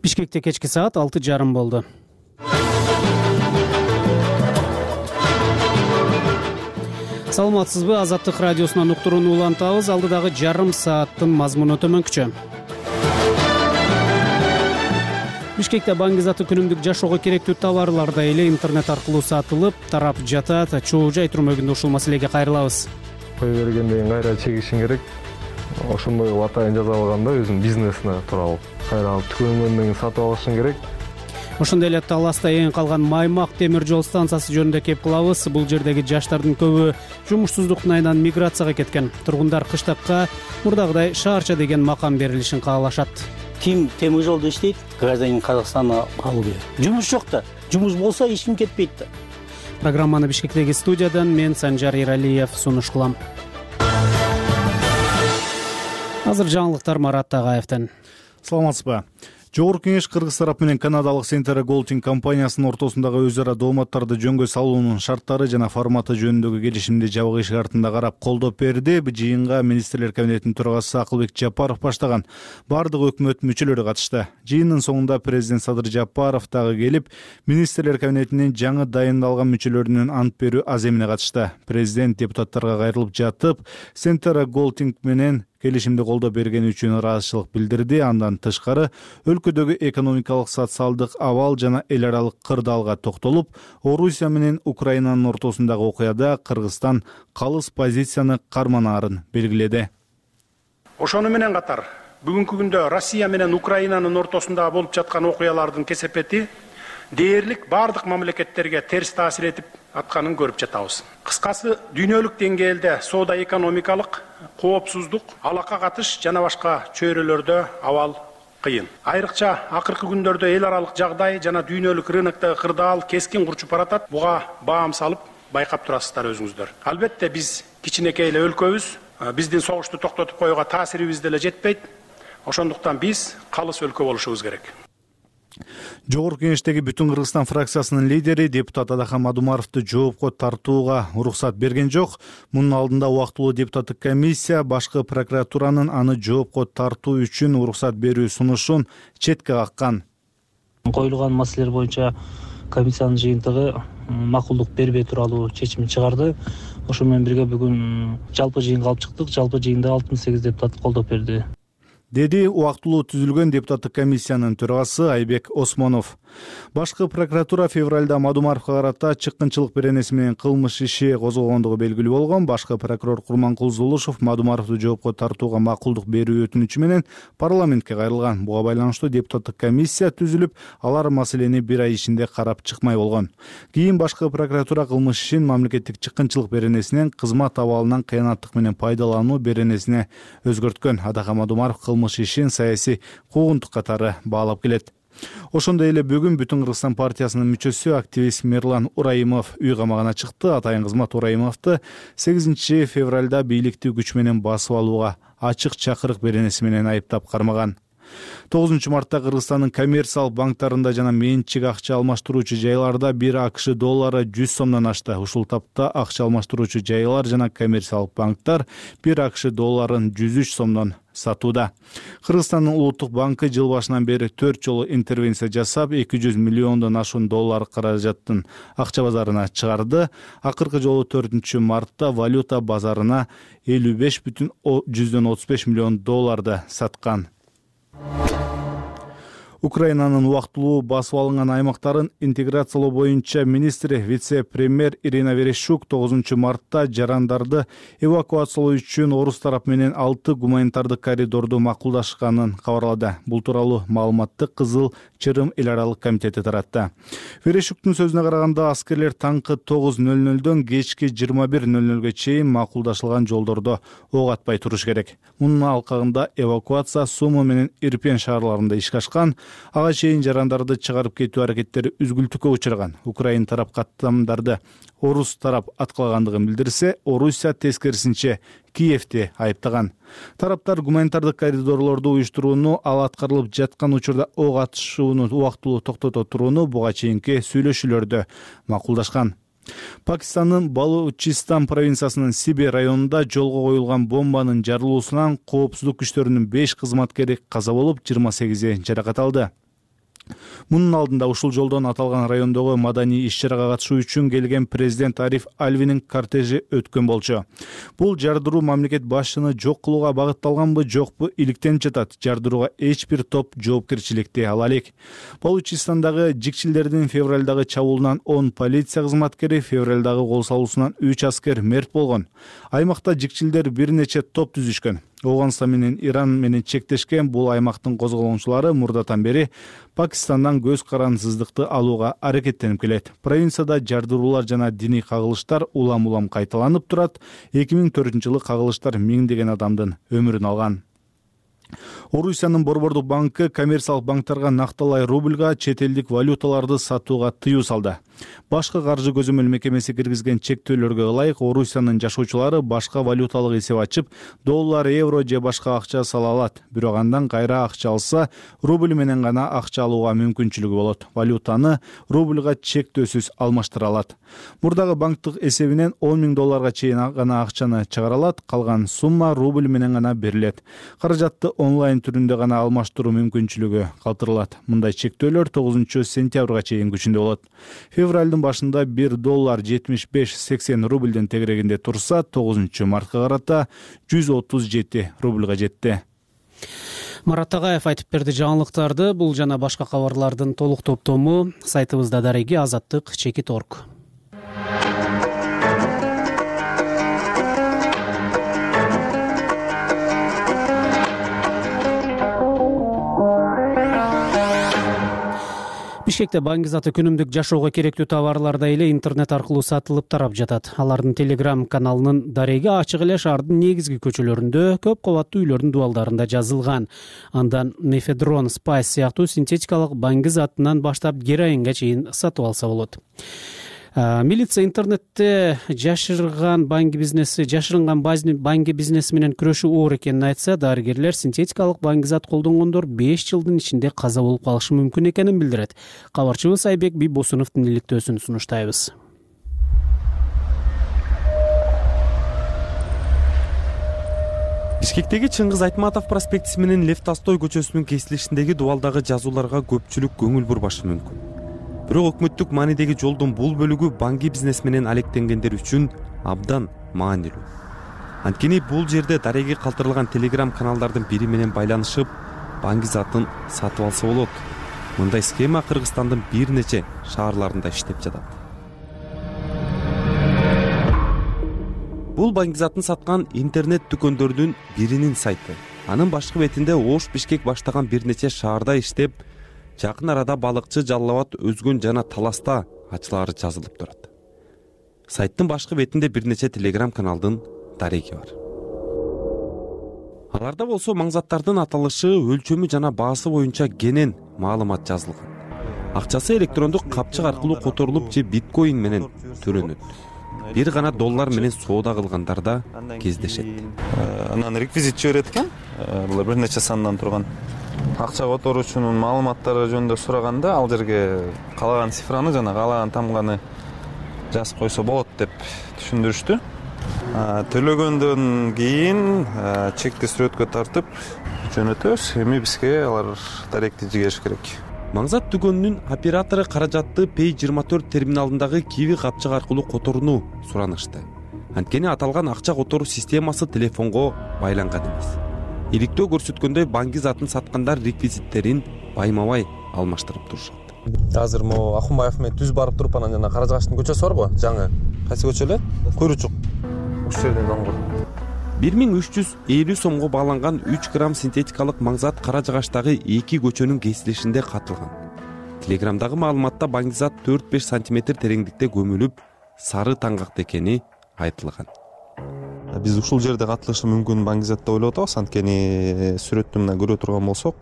Бишкекте кечки саат 6:30 болду. Саламатсызбы? Азаттык радиосунан уктурууну улантабыз. Алдыдагы жарым сааттын мазмуну төмөнкүчө. Бишкекте Баңгизаты күнүмдүк жашоого керектүү товарларда эле интернет аркылуу сатылып, тарап жатат. Чоо жай турмөгүндө ушул маселеге кайрылабыз. Кое бергенден кийин кайра чегишиң керек. Ошондой кылып атайын жаза алганда өзүнүн бизнесине тууралуу кайра алып түгөнгөндөн кийин сатып алышың керек. Ошондой эле Таласта эң калган Маймак темир жол станциясы жөнүндө кеп кылабыз. Бул жердеги жаштардын көбү жумушсуздуктун айынан миграцияга кеткен. Тургундар кыштакка мурдагыдай шаарча деген макам берилишин каалашат. Ким темир жолдо иштейт, гражданин Казакстана алуу керек. Жумуш жок да. Жумуш болсо эч ким кетпейт да. Программаны Бишкектеги студиядан мен Санжар Иралиев сунуш кылам. Азыр жаңылыктар Марат Тагаевден. Саламатсызбы? Жогорку кеңеш Кыргыз тарап менен канадалык Centera Golding компаниясынын ортосундагы өз ара дооматтарды жөнгө салуунун шарттары жана форматы жөнүндөгү келишимди жабык эшик артында карап колдоп берди. Бул жыйынга министрлер кабинетинин төрагасы Акылбек Жапаров баштаган бардык өкмөт мүчөлөрү катышты. Жыйындын соңунда президент Садыр Жапаров дагы келип, министрлер кабинетинин жаңы дайындалган мүчөлөрүнүн ант берүү аземине катышты. Президент депутаттарга кайрылып жатып, Centera Golding менен келишимди колдоп бергени үчүн ыраазычылык билдирди. Андан тышкары өлкөдөгү экономикалык, социалдык абал жана эл аралык кырдаалга токтолуп, Орусия менен Украинанын ортосундагы окуяда Кыргызстан калыс позицияны карманаарын белгиледи. Ошону менен катар бүгүнкү күндө Россия менен Украинанын ортосунда болуп жаткан окуялардын кесепети дээрлик бардык мамлекеттерге терс таасир этип атканын көрүп жатабыз. Кыскасы, дүйнөлүк деңгээлде соода экономикалык, коопсуздук, алака катыш жана башка чөйрөлөрдө абал кыйын. Айрыкча акыркы күндөрдө эл аралык жагдай жана дүйнөлүк рыноктогу кырдаал кескин курчуп баратат. Буга баам салып байкап турасыздар өзүңүздөр. Албетте биз кичинекей эле өлкөбүз, биздин согушту токтотуп коюуга таасирибиз деле жетпейт. Ошондуктан биз калыс өлкө болушубуз керек. Жогорку кеңештеги Бүтүн Кыргызстан фракциясынын лидери депутат Адахан Мадумаровду жоопко тартууга уруксат берген жок. Мунун алдында убактылуу депутаттык комиссия башкы прокуратуранын аны жоопко тартуу үчүн уруксат берүү сунушун четке каккан. Коюлган маселелер боюнча комиссиянын жыйынтыгы макулдук бербей тууралуу чечим чыгарды. Ошо менен бирге бүгүн жалпы жыйынга алып чыктык. Жалпы жыйында 68 депутат колдоп берди, деди убактылуу түзүлгөн депутаттык комиссиянын төрагасы Айбек Осмонов. Башкы прокуратура февралда Мадумаровго карата чыккынчылык беренеси менен кылмыш иши козголгондугу белгилүү болгон. Башкы прокурор Курманкул Зулушев Мадумаровду жоопко тартууга макулдук берүү өтүнүчү менен парламентке кайрылган. Буга байланыштуу депутаттык комиссия түзүлүп, алар маселени бир ай ичинде карап чыкмай болгон. Кийин башкы прокуратура кылмыш ишин мамлекеттик чыккынчылык беренесинен кызмат абалынан кыянаттык менен пайдалануу беренесине өзгөрткөн. Адахан Мадумаров кылмыш ишин саясий куугунтук катары баалап келет. Ошондой эле бүгүн Бүтүн Кыргызстан партиясынын мүчөсү активист Мерлан Ураимов үй камагына чыкты. Атайын кызмат Ураимовду 8 февралда бийликти күч менен басып алууга ачык чакырык беренеси менен айыптап кармаган. 9 мартта Кыргызстандын коммерциялык банктарында жана менчик акча алмаштыруучу жайларда 1 АКШ доллары 100 сомдон ашты. Ушул тапта акча алмаштыруучу жайлар жана коммерциялык банктар 1 АКШ долларын 103 сомдон сатууда. Кыргызстандын улуттук банкы жыл башынан бери 4 жолу интервенция жасап, 200 миллиондон ашуун доллар каражаттын акча базарына чыгарды. Акыркы жолу 4 мартта валюта базарына 55,35 миллион долларды саткан. Украинанын убактылуу басып алынган аймактарын интеграциялоо боюнча министри вице-премьер Ирина Верещук 9 мартта жарандарды эвакуациялоо үчүн орус тарап менен 6 гуманитардык коридорду макулдашканын кабарлады. Бул тууралуу маалыматты Кызыл Чырым эл аралык комитети таратты. Верещуктун сөзүнө караганда, аскерлер таңкы 9:00дөн кечки 21:00ге чейин макулдашылган жолдордо ок атпай туруш керек. Мунун алкагында эвакуация Сумы менен Ирпен шаарларында ишке ашкан. Ага чейин жарандарды чыгарып кетүү аракеттери үзгүлтүккө учураган. Украин тарап каттамдарды орус тарап аткалагандыгын билдирсе, Орусия тескерисинче Киевти айыптаган. Тараптар гуманитардык коридорлорду уюштурууну, ал аткарылып жаткан учурда ок атышууну убактылуу токтото турууну буга чейинки сүйлөшүүлөрдө макулдашкан. Пакистандын Балучистан провинциясынын Сиби районунда жолго коюлган бомбанын жарылуусунан коопсуздук күчтөрүнүн 5 кызматкери каза болуп, 28 жаракат алды. Мунун алдында ушул жолдон аталган райондогу маданий иш-чарага катышуу үчүн келген президент Ариф Алвинин кортежи өткөн болчу. Бул жардыруу мамлекет башчыны жок кылууга багытталганбы, жокпу иликтенип жатат. Жардырууга эч бир топ жоопкерчиликти ала элек. Балучистандагы жикчилдердин февралдагы чабуулунан 10 полиция кызматкери, февралдагы кол салуусунан 3 аскер мерт болгон. Аймакта жикчилдер бир нече топ түзүшкөн. Ооганстан менен Иран менен чектешкен бул аймактын козголоочулары мурдатан бери Пакистандан көз карансыздыкты алууга аракеттенип келет. Провинцияда жардыруулар жана диний кагылыштар улам-улам кайталанып турат. 2004-жылы кагылыштар миңдеген адамдын өмүрүн алган. Орусиянын Борбордук банкы коммерциялык банктарга накталай рубльга чет элдик валюталарды сатууга тыюу салды. Башкы каржы көзөмөл мекемеси киргизген чектөөлөргө ылайык Орусиянын жашоочулары башка валюталык эсеп ачып, доллар, евро же башка акча сала алат. Бирок андан кайра акча алса, рубль менен гана акча алууга мүмкүнчүлүгү болот. Валютаны рубльга чектөөсүз алмаштыра алат. Мурдагы банктык эсебинен 10 000 долларга чейин гана акчаны чыгара алат, калган сумма рубль менен гана берилет. Каражатты онлайн түрүндө гана алмаштыруу мүмкүнчүлүгү калтырылат. Мындай чектөөлөр 9-сентябрга чейин күчүндө болот. Февралдын башында 1 доллар 75-80 рубльден тегерегинде турса, 9-мартка карата 137 рубльга жетти. Марат Тагаев айтып берди жаңылыктарды. Бул жана башка кабарлардын толук топтому сайтыбызда дареги azatlyk.org. Бишкекте баңгизаты күнүмдүк жашоого керектүү товарлар эле интернет аркылуу сатылып тарап жатат. Алардын Telegram каналынын дареги ачык эле шаардын негизги көчөлөрүндө, көп кабаттуу үйлөрдүн дубалдарында жазылган. Андан мефедрон, спайс сыяктуу синтетикалык баңгизатынан баштап героинге чейин сатып алса болот. Милиция интернетте жашырынган банги бизнеси менен күрөшүү оор экенин айтса, дарыгерлер синтетикалык баңгизат колдонгондор 5 жылдын ичинде каза болуп калышы мүмкүн экенин билдирет. Кабарчыбыз Айбек Бибосуновдун иликтөөсүн сунуштайбыз. Бишкектеги Чыңгыз Айтматов проспектиси менен Лев Толстой көчөсүнүн кесилишиндеги дубалдагы жазууларга көпчүлүк көңүл бурбашы мүмкүн. Бирок өкмөттүк маанидеги жолдун бул бөлүгү банги бизнес менен алектенгендер үчүн абдан маанилүү. Анткени бул жерде дареги калтырылган Telegram каналдардын бири менен байланышып, банги затын сатып алса болот. Мындай схема Кыргызстандын бир нече шаарларында иштеп жатат. Бул банги затын саткан интернет дүкөндөрдүн биринин сайты. Анын башкы бетинде Ош Бишкек баштаган бир нече шаарда иштеп, жакын арада балыкчы, Жалал Абад, Өзгөн жана Таласта ачылары жазылып турат. Сайттын башкы бетинде бир нече Telegram каналдын дареги бар. Аларда болсо маңзаттардын аталышы, өлчөмү жана баасы боюнча кенен маалымат жазылган. Акчасы электрондук капчык аркылуу которулуп же биткоин менен төлөнөт. Бир гана доллар менен соода кылгандарда кездешет. Анан реквизит жиберет экен. Булар бир нече сандан турган. Акча которуучунун маалыматтары жөнүндө сураганда, ал жерге калаган цифраны жана калаган тамганы жазып койсо болот деп түшүндүрүштү. Төлөгөндөн кийин чекти сүрөткө тартып жөнөтөбүз. Эми бизге алар даректи жигериш керек. Маңзат дүкөнүнүн оператору каражатты Pay24 терминалындагы киви капчык аркылуу которууну суранышты. Анткени аталган акча которуу системасы телефонго байланган эмес. Иликтөө көрсөткөндөй банги затын саткандар реквизиттерин байма-бай алмаштырып турушат. Азыр могу Ахунбаев менен түз барып туруп анан жана Каражагаштын көчөсү бар го, жаңы. Кайсы көчө эле? Куйручук. Ушул жерден оңгор. 1350 сомго бааланган 3 грамм синтетикалык маңзат Каражагаштагы 2 көчөнүн кесилишинде катылган. Телеграмдагы маалыматта банги зат 4-5 сантиметр тереңдикте көмүлүп, сары таңгакта экени айтылган. Биз ушул жерде катылышы мүмкүн банги зат деп ойлоп атабыз. Анткени сүрөттү мына көрө турган болсок,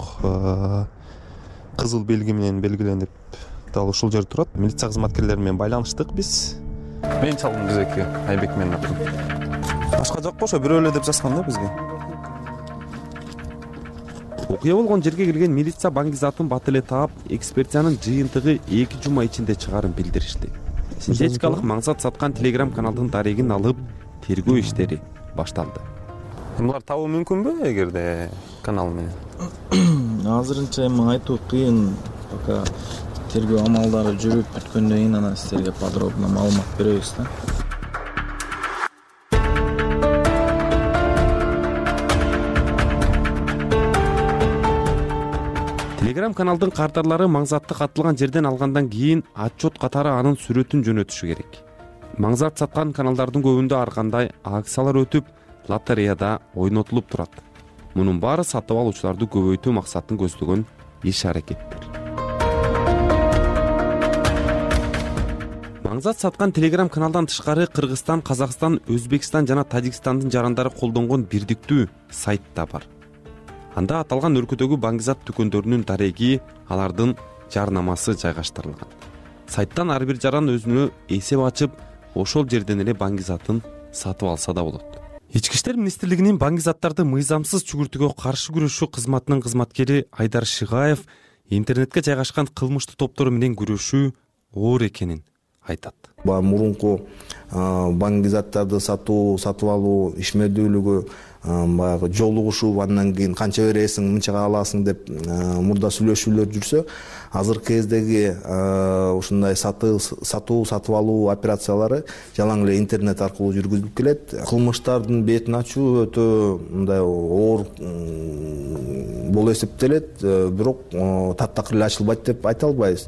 кызыл белги менен белгиленип дал ушул жерде турат. Милиция кызматкерлери менен байланыштык биз. Мен чалдым бизеки Айбек менен аттым. Башка жок ошо бирөө эле деп жазган да бизге. Окуя болгон жерге келген милиция банги затын бат эле таап, экспертиянын жыйынтыгы 2 жума ичинде чыгарын билдиришти. Синтетикалык маңзат саткан Telegram каналдын дарегин алып, тергөө иштери башталды. Булар табуу мүмкүнбү эгерде канал менен? Азырынча эми айтуу кыйын. пока тергөө амалдары жүрүп бүткөндөн кийин анан силерге подробно маалымат беребиз да. Telegram каналдын кардарлары маңзатты катылган жерден алгандан кийин отчет катары анын сүрөтүн жөнөтүшү керек. Маңзат саткан каналдардын көбүндө ар кандай акциялар өтүп, лотереяда ойнотулуп турат. Мунун баары сатып алуучуларды көбөйтүү максатын көздөгөн иш-аракеттер. Маңзат саткан Telegram каналдан тышкары Кыргызстан, Казакстан, Өзбекстан жана Тажикстандын жарандары колдонгон бирдиктүү сайт да бар. Анда аталган өлкөдөгү баңгизат дүкөндөрүнүн дареги, алардын жарнамасы жайгаштырылган. Сайттан ар бир жаран өзүнө эсеп ачып, ошол жерден эле баңгизатын сатып алса да болот. Ички иштер министрлигинин баңгизаттарды мыйзамсыз чүгүртүүгө каршы күрөшүү кызматынын кызматкери Айдар Шыгаев интернетке жайгашкан кылмыштуу топтор менен күрөшүү оор экенин айтат. Мурунку баңгизаттарды сатып алуу ишмердүүлүгү баягы жолугушуу, андан кийин канча бересиң, мынчага аласың деп мурда сүйлөшүүлөр жүрсө, азыркы кездеги ушундай сатып алуу операциялары жалаң эле интернет аркылуу жүргүзүлүп келет. Кылмыштардын бетин ачуу өтө мындай оор болуп эсептелет, бирок таптакыр эле ачылбайт деп айта албайбыз.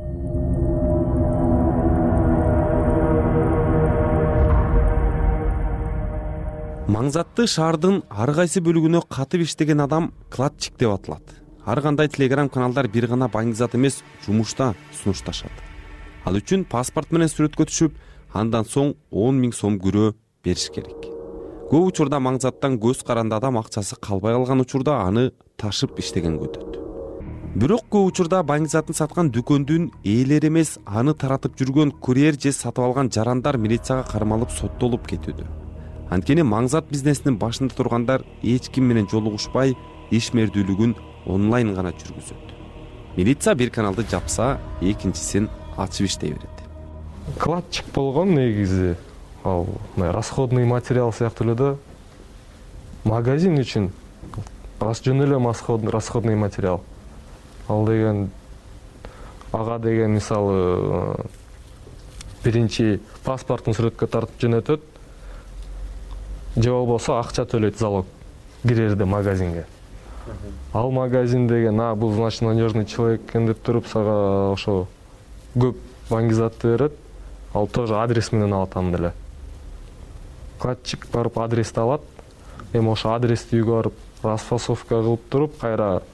Маңзатты шаардын ар кайсы бөлүгүнө катып иштеген адам кладчик деп аталат. Ар кандай Telegram каналдар бир гана баңгизат эмес, жумушта сунушташат. Ал үчүн паспорт менен сүрөткө түшүп, андан соң 10 000 сом күрөө бериш керек. Көп учурда маңзаттан көз каранды адам акчасы калбай калган учурда аны ташып иштегенге өтөт. Бирок көп учурда баңгизатын саткан дүкөндүн ээлери эмес, аны таратып жүргөн курьер же сатып алган жарандар милицияга кармалып соттолуп кетүүдө. Анткени маңзат бизнесинин башында тургандар эч ким менен жолугушпай, ишмердүүлүгүн онлайн гана жүргүзөт. Милиция бир каналды жапса, экинчисин ачып иштей берет. Кладчик болгон негизи ал расходный материал сыяктуу эле да. Магазин үчүн жөн эле расходный материал. Ал деген ага деген мисалы биринчи паспортун сүрөткө тартып жөнөтөт. Же болбосо акча төлөйт залог кирерде магазинге. Ал магазин деген, бул значит надежный человек экен деп туруп сага ошо көп баңгизатты берет. Ал тоже адрес менен алат аны деле. Кладчик барып адрести алат. Эми ошо адрести үйгө барып расфасовка кылып туруп, кайра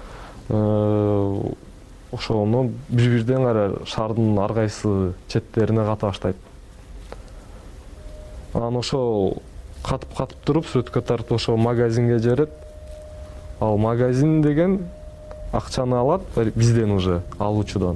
ошону бир-бирден кайра шаардын ар кайсы четтерине ката баштайт. Анан ошол катып туруп сүрөткө тартып ошо магазинге жиберет. Ал магазин деген акчаны алат бизден уже алуучудан.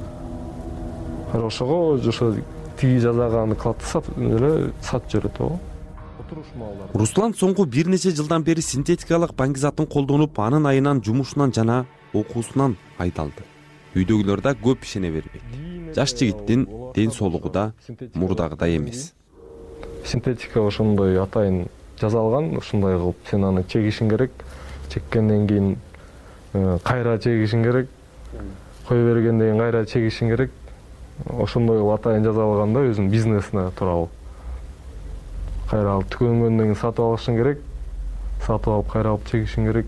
Ошого ошо тиги жазаган кладты сатып жиберет го. Руслан соңку бир нече жылдан бери синтетикалык баңгизатын колдонуп, анын айынан жумушунан жана окуусунан айдалды. Үйдөгүлөр да көп ишене бербейт. Жаш жигиттин ден соолугу да мурдагыдай эмес. Синтетика ошондой атайын жазалган, ушундай кылып сен аны чегишиң керек. Чеккенден кийин кайра чегишиң керек. Кое бергенден кийин кайра чегишиң керек. Ошондой кылып атайын жазалган да өзүнүн бизнесине тууралуу. Кайра алып түгөнгөндөн кийин сатып алышың керек. Сатып алып кайра алып чегишиң керек.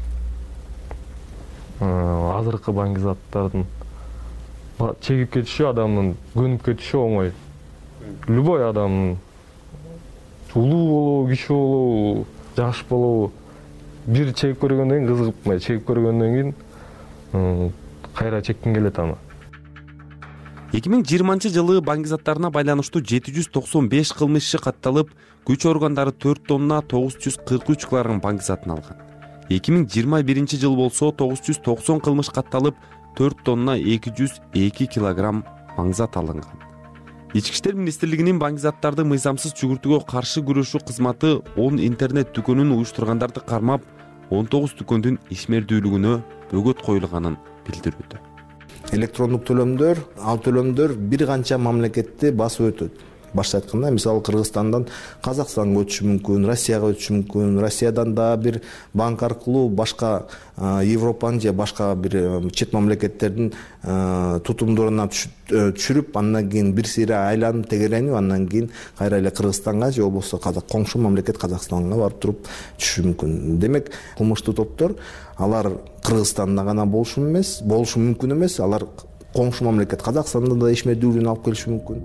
Азыркы баңгизаттардын чегип кетиши, адамдын көнүп кетиши оңой. Любой адамдын улуу болобу, кичүү болобу, жаш болобу, бир чегип көргөндөн кийин кызыгып, чегип көргөндөн кийин кайра чеккиң келет аны. 2020 жылы баңгизаттарына байланыштуу 795 кылмыш иши катталып, күч органдары 4 тонна 943 килограмм баңгизатын алган. 2021 жыл болсо 990 кылмыш катталып, 4 тонна 202 килограмм маңзат алынган. Ички иштер министрлигинин баңгизаттарды мыйзамсыз чүгүртүүгө каршы күрөшүү кызматы 10 интернет дүкөнүн уюштургандарды кармап, 19 дүкөндүн ишмердүүлүгүнө бөгөт коюлганын билдирүүдө. Электрондук төлөмдөр, ал төлөмдөр бир канча мамлекетти басып өтөт. башка айтканда мисалы Кыргызстандан Казакстанга өтүшү мүмкүн, Россияга өтүшү мүмкүн, Россиядан да бир банк аркылуу башка Европанын же башка бир чет мамлекеттердин тутумдоруна түшүрүп, андан кийин бир сыйра айланып тегеренип, андан кийин кайра эле Кыргызстанга же болбосо коңшу мамлекет Казакстанга барып туруп түшүшү мүмкүн. Демек, кылмыштуу топтор алар Кыргызстанда гана болушу мүмкүн эмес, алар коңшу мамлекет Казакстанда да ишмердүүлүгүн алып келиши мүмкүн.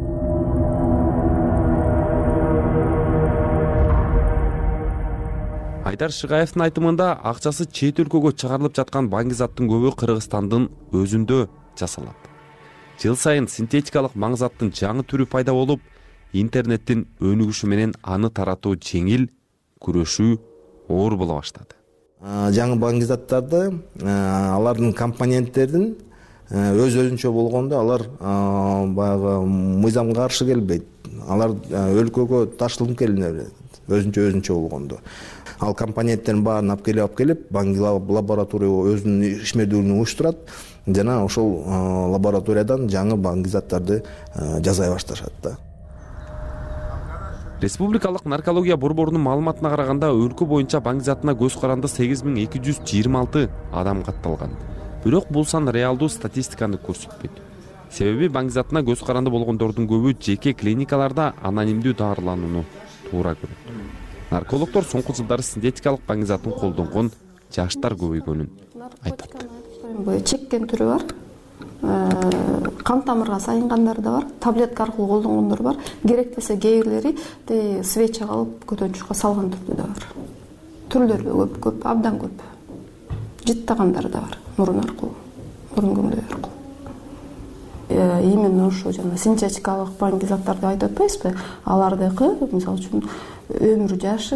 Айдар Шыгаевдин айтымында акчасы чет өлкөгө чыгарылып жаткан баңгизаттын көбү Кыргызстандын өзүндө жасалат. Жыл сайын синтетикалык маңзаттын жаңы түрү пайда болуп, интернеттин өнүгүшү менен аны таратуу жеңил, күрөшүү оор боло баштады. Жаңы баңгизаттарды алардын компоненттерин өзүнчө болгондо алар баягы мыйзамга каршы келбейт. Алар өлкөгө ташылып келине берет. Өзүнчө болгондо. Ал компоненттердин баарын алып келип, банк лаборатория өзүнүн ишмердүүлүгүн уюштурат жана ошол лабораториядан жаңы баңгизаттарды жасай башташат да. Республикалык наркология борборунун маалыматына караганда, өлкө боюнча баңгизатына көз каранды 8226 адам катталган. Бирок бул сан реалдуу статистиканы көрсөтпөйт. Себеби баңгизатына көз каранды болгондордун көбү жеке клиникаларда анонимдүү дарыланууну туура көрөт. Наркологдор соңку жылдары синтетикалык баңгизатын колдонгон жаштар көбөйгөнүн айтат. Чеккен түрү бар. Кан тамырга сайынгандар да бар, таблетка аркылуу колдонгондор бар. Керектесе кээ бирлери свеча кылып көтөнчүккө салган түрдүү да бар. Түрлөрү көп, абдан көп. Жыттагандар да бар, мурун аркылуу, мурун көңдөй аркылуу. Именно ошо жана синтетикалык баңгизаттарды айтып атпайсызбы? Алардыкы, мисалы үчүн, өмүр жашып,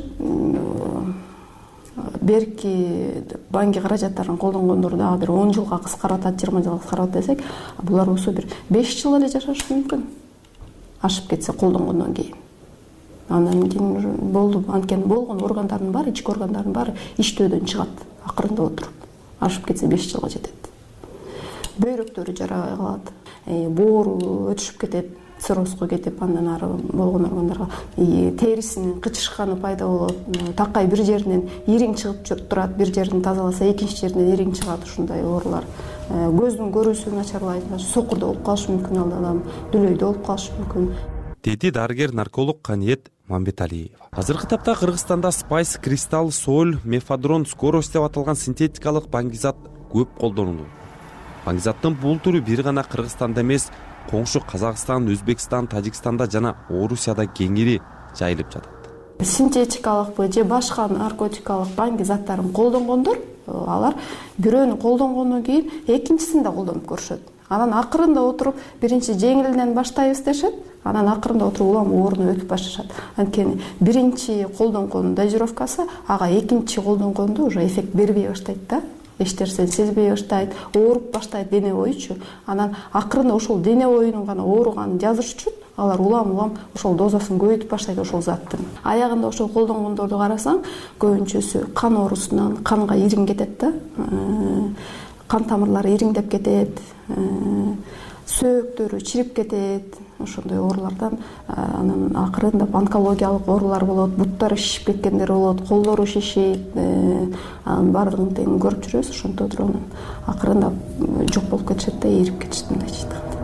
берки банки каражаттарын колдонгондор дагы бир 10 жылга кыскаратат, 20 жылга кыскаратат десек, булар болсо бир 5 жыл эле жашашы мүмкүн. Ашып кетсе колдонгондон кийин. Андан кийин болду, анткени болгон органдардын баары, ички органдардын баары иштөөдөн чыгат, акырында отуруп. Ашып кетсе 5 жылга жетет. Бөйрөктөрү жарабай калат, боору өтүшүп кетет, циррозго кетип, андан ары болгон органдарга терисинин кычышканы пайда болот. Такай бир жеринен ириң чыгып турат, бир жерин тазаласа экинчи жеринен ириң чыгат, ушундай оорулар. Көздүн көрүүсү начарлайт, сокурда болуп калышы мүмкүн, ал адам дүлөйдө болуп калышы мүмкүн. Деди дарыгер-нарколог Каниет Мамбеталиева. Азыркы тапта Кыргызстанда спайс, кристалл, соль, мефадрон, скорость деп аталган синтетикалык баңгизат көп колдонулат. Баңгизаттын бул түрү бир гана Кыргызстанда эмес, коңшу Казакстан, Өзбекстан, Тажикстанда жана Орусияда кеңири жайылып жатат. Синтетикалык же башка наркотикалык баңгизаттарын колдонгондор, алар бирөөнү колдонгондон кийин экинчисин да колдонуп көрүшөт. Анан акырында отуруп биринчи жеңилинен баштайбыз дешет, анан акырында отуруп улам ооруну өтүп башташат. Анткени биринчи колдонгондун дозировкасы ага экинчи колдонгондо уже эффект бербей баштайт да. Эч нерсени сезбей баштайт, ооруп баштайт дене боючу. Анан акырында ошол дене боюнун гана ооруганын жазыш үчүн алар улам ошол дозасын көбөйтүп баштайт ошол заттын. Аягында ошол колдонгондорду карасаң, көбүнчөсү кан оорусунан канга ириң кетет да. Кан тамырлары ириңдеп кетет, сөөктөрү чирип кетет. Ошондой оорулардан анан акырында онкологиялык оорулар болот, буттары шишип кеткендер болот, колдору шишийт. Анын баардыгын тең көрүп жүрөбүз, ошондо туруп анан акырында жок болуп кетишет да, эрип кетишет, мындайча айтканда.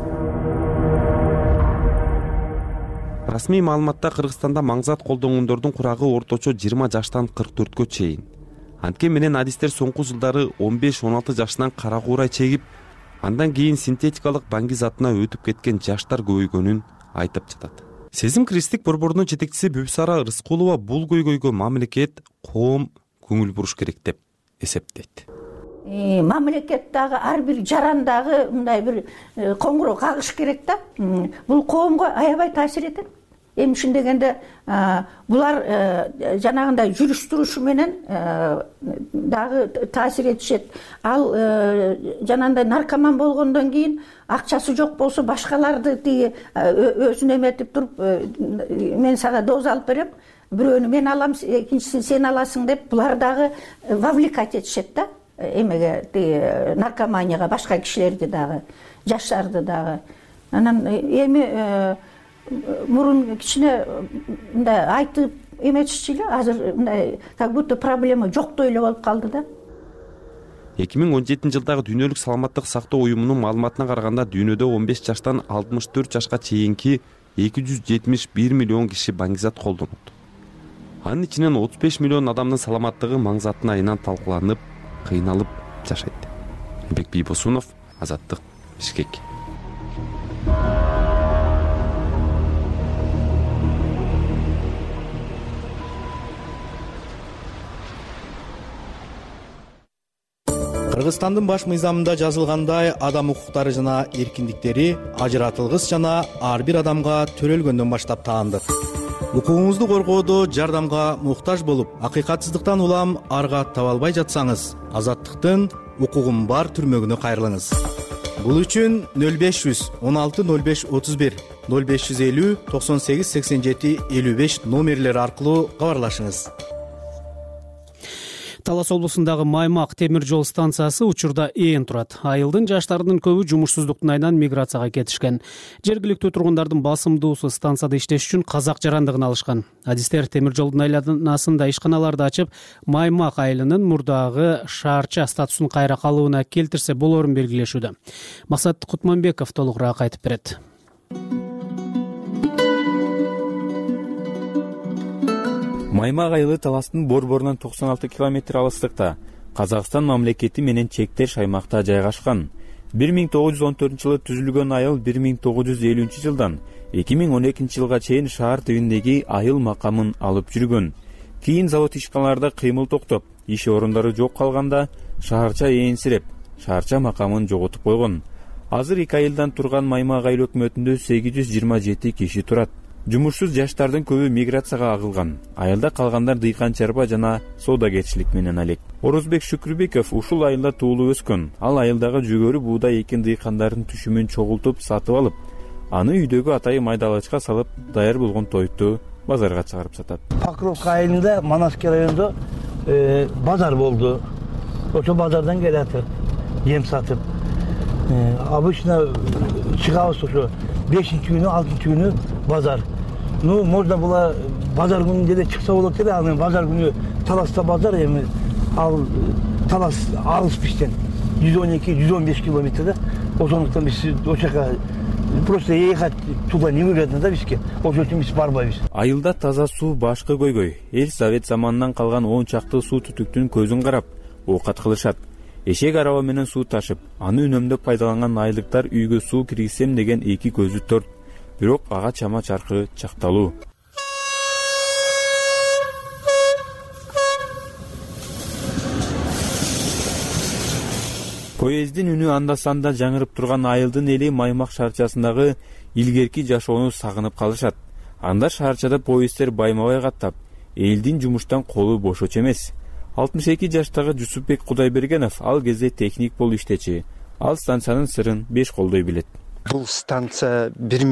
Расмий маалыматта Кыргызстанда маңзат колдонгондордун курагы орточо 20 жаштан 44кө чейин. Анткен менен адистер соңку жылдары 15-16 жашынан кара куурай чегип, андан кийин синтетикалык баңгизатына өтүп кеткен жаштар көбөйгөнүн айтып жатат. Сезим Кристик борборунун жетекчиси Бүбүсара Рыскулова бул көйгөйгө мамлекет, коом көңүл буруш керек деп эсептейт. Мамлекет дагы ар бир жарандагы мындай бир коңгуроо кагыш керек да. Бул коомго аябай таасир этет. Эми ушун дегенде булар жанагындай жүрүш турушу менен дагы таасир этишет. Ал жанагындай наркоман болгондон кийин акчасы жок болсо башкаларды тиги өзүнө эметип туруп, мен сага доза алып берем, бирөөнү мен алам, экинчисин сен аласың деп булар дагы вовлекать этишет да. Эмеге наркоманияга башка кишилерди дагы, жаштарды дагы. Анан эми мурун кичине мындай айтып эметишчи эле, азыр мындай как будто проблема жоктой эле болуп калды да. 2017 жылдагы дүйнөлүк саламаттык сактоо уюмунун маалыматына караганда дүйнөдө 15 жаштан 64 жашка чейинки 271 миллион киши баңгизат колдонот. Анын ичинен 35 миллион адамдын саламаттыгы маңзаттын айынан талкууланып, кыйналып жашайт. Айбек Бийбосунов, Азаттык, Бишкек. Кыргызстандын баш мыйзамында жазылгандай, адам укуктары жана эркиндиктери ажыратылгыс жана ар бир адамга төрөлгөндөн баштап таандык. Укугуңузду коргоодо жардамга муктаж болуп, акыйкатсыздыктан улам арга таба албай жатсаңыз, Азаттыктын укугум бар түрмөгүнө кайрылыңыз. Бул үчүн 0500 16 05 31 0550 98 87 55 номерлери аркылуу кабарлашыңыз. Талас облусундагы Маймак темир жол станциясы учурда ээн турат. Айылдын жаштарынын көбү жумушсуздуктун айынан миграцияга кетишкен. Жергиликтүү тургундардын басымдуусу станцияда иштеш үчүн казак жарандыгын алышкан. Адистер темир жолдун айланасында ишканаларды ачып, Маймак айылынын мурдагы шаарча статусун кайра калыбына келтирсе болорун белгилешүүдө. Максат Кутманбеков толугураак айтып берет. Маймак айылы Таластын борборунан 96 километр алыстыкта, Казакстан мамлекети менен чектеш аймакта жайгашкан. 1914 жылы түзүлгөн айыл 1950 жылдан 2012 жылга чейин шаар тибиндеги айыл макамын алып жүргөн. Кийин завод ишканаларда кыймыл токтоп, иш орундары жок калганда шаарча ээнсиреп, шаарча макамын жоготуп койгон. Азыр 2 айылдан турган Маймак айыл өкмөтүндө 827 киши турат. Жумушсуз жаштардын көбү миграцияга агылган. Айылда калгандар дыйкан чарба жана соодагерчилик менен алек. Орозбек Шүкүрбеков ушул айылда туулуп өскөн. Ал айылдагы жүгөрү буудай экин дыйкандардын түшүмүн чогултуп сатып алып, аны үйдөгү атайы майдалачка салып, даяр болгон тойту базарга чыгарып сатат. Покровка айылында, Манаский районунда базар болду. Ошо базардан келатыр, ем сатып. Обычно чыгабыз ошо 5-күнү, 6-күнү базар. Можно было базар күнүндө да чыкса болот эле, аны базар күнү Таласта базар эми ал Талас алыс бизден 112-115 километр. Ошондуктан биз ошока просто ехать туда невыгодно да бизге. Ошон үчүн биз барбайбыз. Айылда таза суу башкы көйгөй. Эл Совет заманынан калган 10 чакты суу түтүктүн көзүн карап, оокат кылышат. Эшек араба менен суу ташып, аны үнөмдөп пайдаланган айылдыктар үйгө суу киргизсем деген эки көзү торт. Бирок ага чама чаркы чакталуу. Поездин үнү анда-санда жаңырып турган айылдын эли Маймак шаарчасындагы илгерки жашоону сагынып калышат. Анда шаарчада поезддер байма-бай каттап, элдин жумуштан колу бошочу эмес. 62 жаштагы Жусупбек Кудайбергенов ал кезде техник болуп иштечи. Ал станциянын сырын беш колдой билет. Бул станция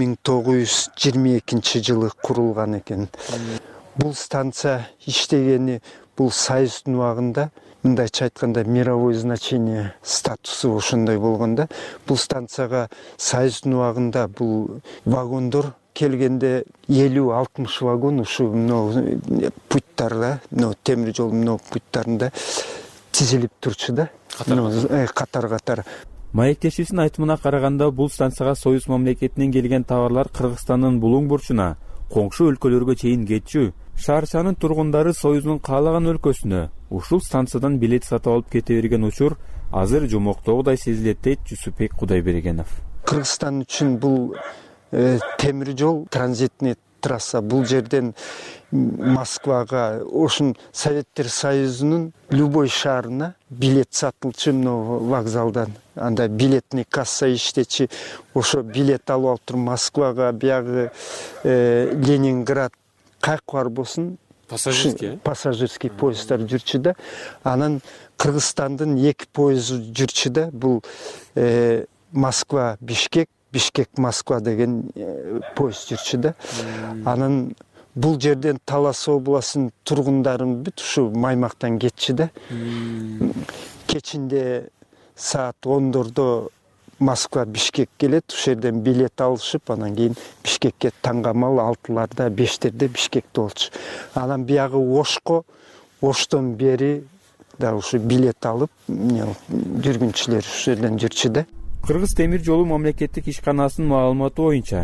1922 жылы курулган экен. Бул станция иштегени бул Союздун убагында, мындайча айтканда мировой значение статусу ошондой болгон да. Бул станцияга Союздун убагында бул вагондор келгенде 50-60 вагон ушу путтарда, темир жол путтарында тизилип турчу да. Катар. Маектешибиздин айтымына караганда, бул станцияга Союз мамлекетинен келген товарлар Кыргызстандын булуң бурчуна, коңшу өлкөлөргө чейин кетчү. Шаарчанын тургундары Союздун каалаган өлкөсүнө ушул станциядан билет сатып алып кете берген учур азыр жомоктогудай сезилет дейт Жусупбек Кудайбергенов. Кыргызстан үчүн бул темир жол транзитный трасса. Бул жерден Москвага, ошон Советтер Союзунун любой шаарына билет сатылчу вокзалдан. Анда билетный касса иштечи. Ошо билет алып алып туруп Москвага, биягы Ленинград кайк бар болсун пассажирский поезддар жүрчү да. Анан Кыргызстандын 2 поезду жүрчү да. Бул Москва Бишкек, Бишкек-Москва деген поезд жүрчү да. Анан бул жерден Талас областынын тургундарын бүт ушу Маймактан кетчү да. Кечинде саат 10дордо Москва Бишкек келет, ошол жерден билет алышып, анан кийин Бишкекке таңгамал 6-ларда 5-терде Бишкекте болчу. Анан биягы Оштон бери да ушу билет алып, жүргүнчүлөр ошол жерден жүрчү да. Кыргыз темир жолу мамлекеттик ишканасынын маалыматы боюнча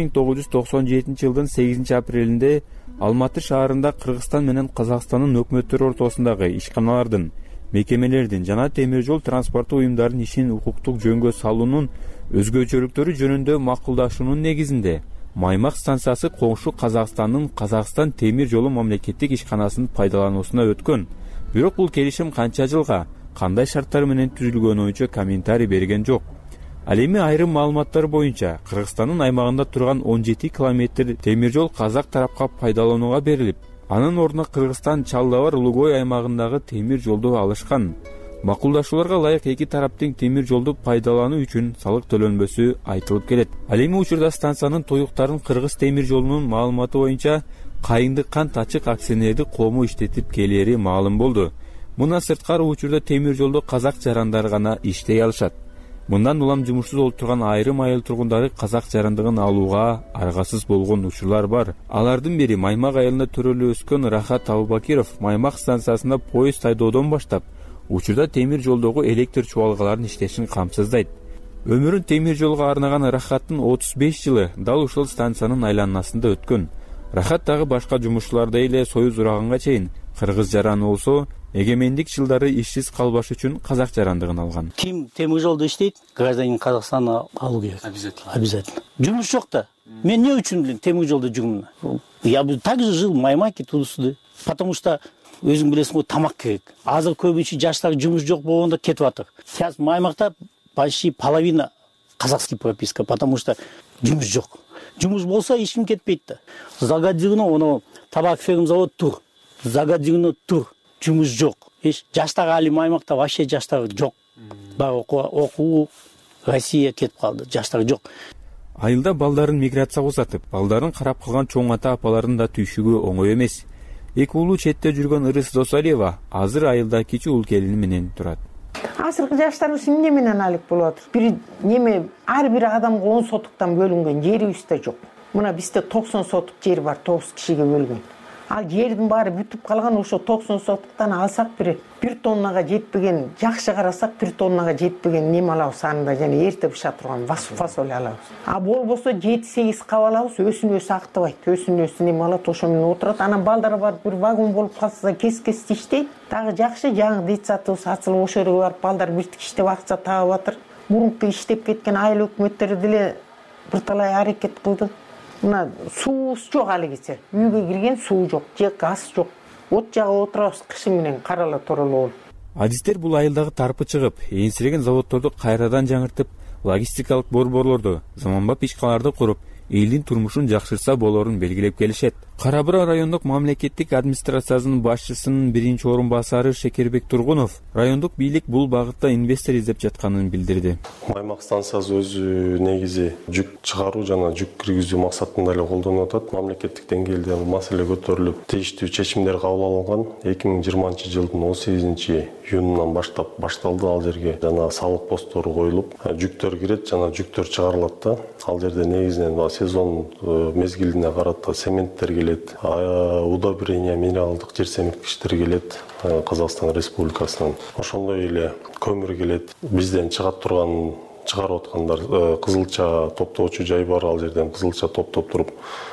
1997 жылдын 8 апрелинде Алматы шаарында Кыргызстан менен Казакстандын өкмөттөрү ортосундагы ишканалардын, мекемелердин жана темир жол транспорту уюмдарынын ишин укуктук жөнгө салуунун өзгөчөлүктөрү жөнүндө макулдашуунун негизинде Маймак станциясы коңшу Казакстандын Казакстан темир жолу мамлекеттик ишканасынын пайдалануусуна өткөн. Бирок бул келишим канча жылга, кандай шарттар менен түзүлгөнү боюнча комментарий берген жок. Ал эми айрым маалыматтар боюнча Кыргызстандын аймагында турган 17 километр темир жол казак тарапка пайдаланууга берилип, анын ордуна Кыргызстан Чалдабар Улугой аймагындагы темир жолду алышкан. Макулдашууларга ылайык эки тараптын темир жолду пайдалануу үчүн салык төлөнбөсү айтылып келет. Ал эми учурда станциянын тоюктарын Кыргыз темир жолунун маалыматы боюнча Кайыңды кант ачык акционердик коому иштетип келери маалым болду. Мындан сырткары учурда темир жолдо казак жарандары гана иштей алышат. Мындан улам жумушсуз болуп турган айрым айыл тургундары казак жарандыгын алууга аргасыз болгон учурлар бар. Алардын бири Маймак айылында төрөлүп өскөн Рахат Абубакиров Маймак станциясында поезд айдоодон баштап, учурда темир жолдогу электр чубалгаларынын иштешин камсыздайт. Өмүрүн темир жолго арнаган Рахаттын 35 жылы дал ушул станциянын айланасында өткөн. Рахат дагы башка жумушчулардай эле Союз ураганга чейин кыргыз жараны болсо, эгемендик жылдары ишсиз калбаш үчүн казак жарандыгын алган. Ким темир жолдо иштейт, гражданин Казакстана алуу керек. Обязательно. Жумуш жок да. Мен эмне үчүн билем темир жолдо жүрмүн? Я бы также жил в Маймаке туда-сюда. Потому что өзүң билесиң го, тамак керек. Азыр көбүнчө жаштар жумуш жок болгондо кетип атат. Сейчас Маймакта почти половина казахский прописка, потому что жумуш жок. Жумуш болсо эч ким кетпейт да. Загадигино оно табак ферм завод тур. Загадигино тур. Жумуш жок. Жаштар али Маймакта вообще жаштар жок. Баары окуу Россия кетип калды. Жаштар жок. Айылда балдарын миграцияга узатып, балдарын карап калган чоң ата апалардын да түйшүгү оңой эмес. Эки уулу четте жүргөн Ырыс Досалиева азыр айылда кичи ул келини менен турат. Азыркы жаштар эмне менен алек болот? Бир неме ар бир адамга 10 сотуктан бөлүнгөн жерибиз да жок. Мына бизде 90 сотук жер бар, 9 кишиге бөлгөн. Ал жердин баары бүтүп калган, ошо 90 сотуктан алсак бир тоннага жетпеген, жакшы карасак 1 тоннага жетпеген неме алабыз анда, жана эрте быша турган фасоль алабыз. А болбосо 7-8 кап алабыз, өсүн-өсү актыбайт, өсүн-өсү неме алат, ошо менен отурат. Анан балдары бар бир вагон болуп калса кес-кес иштейт. Дагы жакшы жаңы детсадыбыз ачылып, ошо жерге барып балдар бир иштеп акча таап атыр. Мурунку иштеп кеткен айыл өкмөттөрү деле бир талай аракет кылды. Мына суубуз жок алигиче. Үйгө кирген суу жок, же газ жок. От жагып отурабыз кышы менен карала тороло болуп. Адистер бул айылдагы тарпы чыгып, энсиреген заводдорду кайрадан жаңыртып, логистикалык борборлорду, заманбап ишканаларды куруп, элдин турмушун жакшыртса болорун белгилеп келишет. Кара Бура райондук мамлекеттик администрациясынын башчысынын биринчи орун басары Шекербек Тургунов райондук бийлик бул багытта инвестор издеп жатканын билдирди. Маймак станциясы өзү негизи жүк чыгаруу жана жүк киргизүү максатында эле колдонуп атат. Мамлекеттик деңгээлде бул маселе көтөрүлүп, тийиштүү чечимдер кабыл алынган. 2020 жылдын 18 июнунан баштап башталды. Ал жерге жана салык постору коюлуп, жүктөр кирет жана жүктөр чыгарылат да. Ал жерде негизинен сезон мезгилине карата цементтер келет, удобрение, минералдык жер семирткичтер келет Казакстан Республикасынан. Ошондой эле көмүр келет. Бизден чыгарып аткандар кызылча топтоочу жай бар, ал жерден кызылча топтоп туруп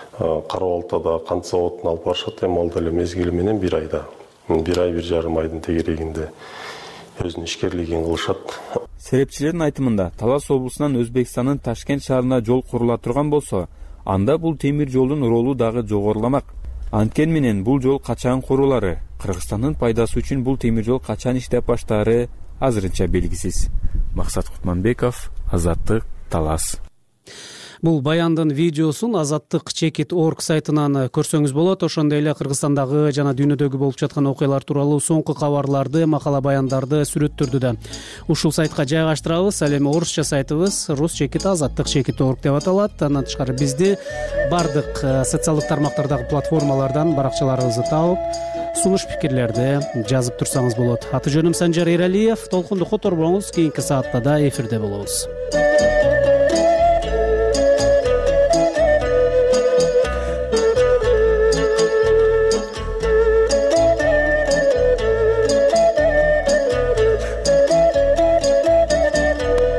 Кара Балтада кант заводуна алып барышат. Эми ал деле мезгили менен 1 айда, 1 ай 1,5 айдын тегерегинде өзүнүн ишкерлигин кылышат. Серепчилердин айтымында Талас облусунан Өзбекстандын Ташкент шаарына жол курула турган болсо, анда бул темир жолдун ролу дагы жогоруламак. Анткени менен бул жол качан курулары, Кыргызстандын пайдасы үчүн бул темир жол качан иштеп баштаары азырынча белгисиз. Максат Кутманбеков, Азаттык, Талас. Бул баяндын видеосун Азаттык Чекит.org сайтынан көрсөңүз болот. Ошондой эле Кыргызстандагы жана дүйнөдөгү болуп жаткан окуялар тууралуу соңку кабарларды, макала баяндарды, сүрөттөрдү да ушул сайтка жайгаштырабыз. Ал эми орусча сайтыбыз Рус Чекит Азаттык Чекит.org деп аталат. Андан тышкары бизди бардык социалдык тармактардагы платформалардан баракчаларыбызды таап, сунуш пикирлерди жазып турсаңыз болот. Аты жөнүм Санжар Эралиев. Толкунду которбоңуз, кийинки саатта да эфирде болобуз. Thank you.